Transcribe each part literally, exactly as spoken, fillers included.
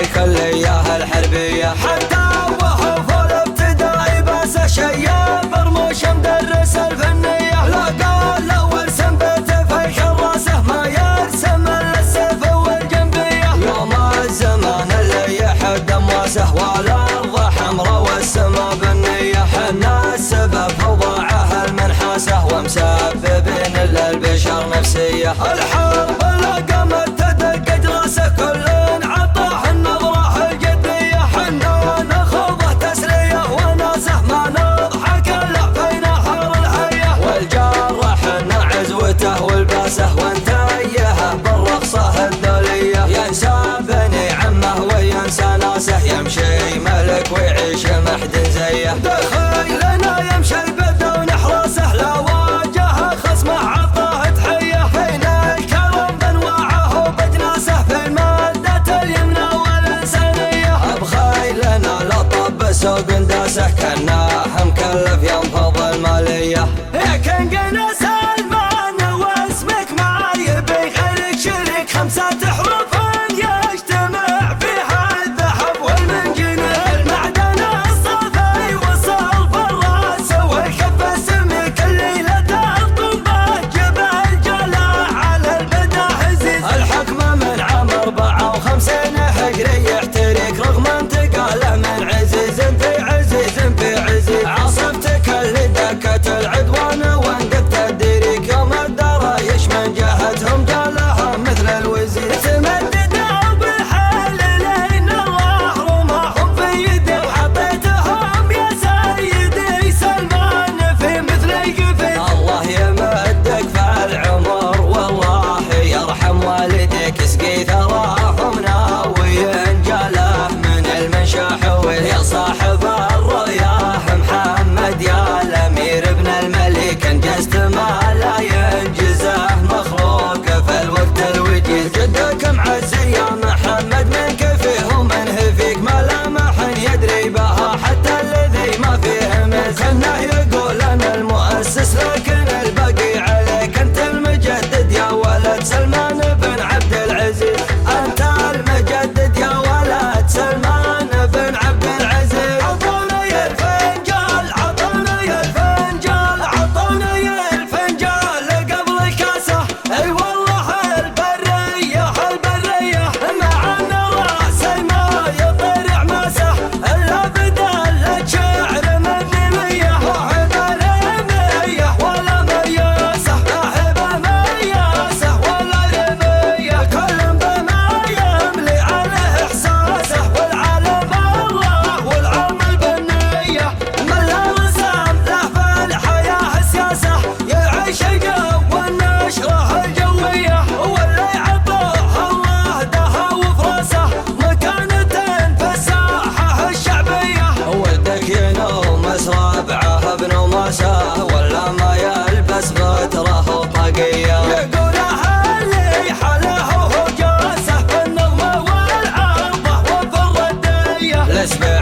الكلية الحربية. حتى وهو في الابتدائي بس شياب برموش مدرس الفنية، لقى الأول سنبته في الكراسة ما يرسم إلا السيف والجنبية. يوم الزمان اللي يحد أمواسه والأرض حمرا والسما بالنية، حنا السبب أوضاعه المنحاسة ومسببين للبشر نفسية. الحرب اللي قامت تدق راسه كل عطاه النظرة الجدية، حنا نخوضه تسلية وناسه ما نضحك الا في نهار الحية. والجار حنا عزوته والباسه وانتيه بالرقصة الدولية، ينسى بني عمه وينسى ناسه، يمشي ملك ويعيش محد زيه. دخيلنا يمشي بدون حراسه لا واجه خصمه عطاه تحية، بين الكرم بانواعه وبجناسه في المادة اليمنى والإنسانية. بخيلنا لطب سوق داسه كانه مكلف ينفض المالية. لكن قنا سلمان واسمك ما يبي غيرك شريك، خمسة حروف يجتمع فيها الذهب والمنجنيق، المعدن الصافي والصلب الراس والكف السمك الليلة الطنبة جبل جلع على البدا عزيز. الحكمة من عام أربعة وخمسين هجري يحترق رغم انتقاله من عزيز في عزيز في عزيز. عصفتك اللي دكت العدوان وانقذت الديريك، يوم الدرايش من جهتهم جالها مثل الوزير. تمددوا بالحال لين الظهر وما هم في يدي، وحطيتهم يا سيدي سلمان في مثل القفل. الله يمدك في العمر والله يرحم والديك، اسقي ثراهم ناويين جاله من المنشاح. يا صاحب الرياح محمد يا الامير ابن الملك، انجزت ما لا ينجزه مخلوق في الوقت الوجيز. جدك معزي يا محمد من كفيه ومن هفيك ملامح يدري بها حتى الذي ما فيه مز. خلنا يقول انا المؤسس لكن الباقي عليك، انت المجدد يا ولد سلمان بن عبد العزيز، انت المجدد يا ولد سلمان بن عبد العزيز. عطوني الفنجال عطوني الفنجال عطوني الفنجال قبل الكاسة، اي والله البرية البرية مع ان راسي ما يطير عماسه الا بدل شعر مني مية، وعبر مية ولا مياسه احب مياسه ولا رمية، كل بما يملي عليه احساسه والعالم الله والعمل بالنية. من لا رسام له في الحياة سياسة يعيش الجو والنشرة الجوية، واللي عطوه الله دها وفراسه مكانة في الساحة الشعبية. ولدك ينوم ربعه بنوماسه ولا ما يلبس غتره وطاقية، يقول اهلي حاله وجاسه بالنظمة والعرضة وفي الردية. الاسبع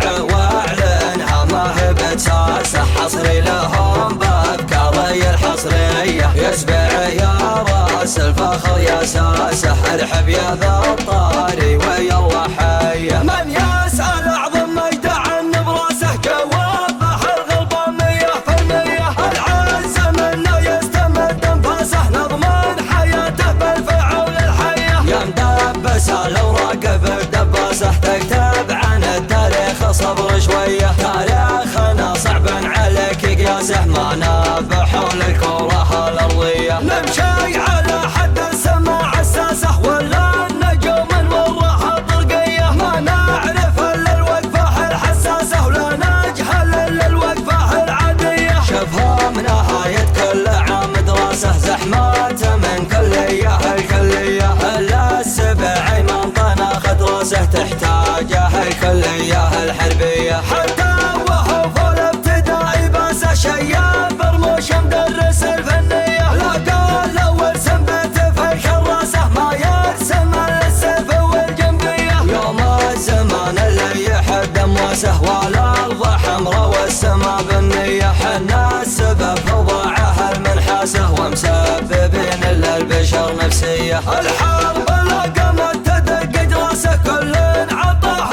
واعلنها ما هي بتساسه حصري لهم بافكاري الحصرية، يسبع يا راس الفخر يا ساسه ارحب يا ذا الطاري ويلا حيه. من يسأل اعظم مجد عن براسه جوابه الغلبة مية في المية، العز منه يستمد انفاسه نضمن حياته بالفعول الحية. يا مدبسه لو راقب بدباسه تكتب عن التاريخ صبر شوية، تاريخنا صعب عليك قياسه ما نبحول الكرة الأرضية. نمشي على حد السماع الساسه ولا النجوم نوراها طرقية، ما نعرف الا الوقفة الحساسة ولا نجهل الا الوقفة العادية. شوفهم نهاية كل عام دراسة زحمات من كلية الكلية، الا السبع من طناخ دراسة تحتاجه الكلية الحربية. حتى وهو في الابتدائي بس شياب برموش مدرس الفنية، لقى الأول سنبته في الكراسة ما يرسم إلا السيف والجنبية. يوم الزمان اللي يحد أمواسه والأرض حمرا والسما بالنية، حنا السبب أوضاعه المنحاسة ومسببين للبشر نفسية. الحرب اللي قامت تدق راسه كل عطاه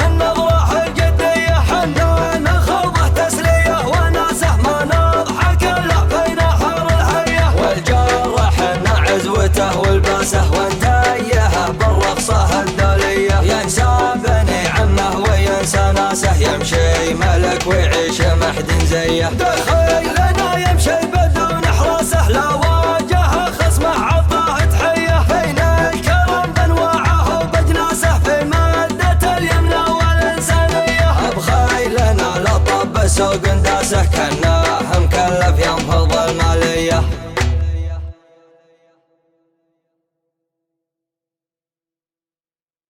ويعيش محد زيه. دخيل لنا يمشي بدون حراسه لا واجه خصمه عطاه تحيه. بين الكرم بانواعه وبجناسه في مادة اليمنى والإنسانية. بخيلنا لطب سوق داسه كانه مكلف ينفض الماليه.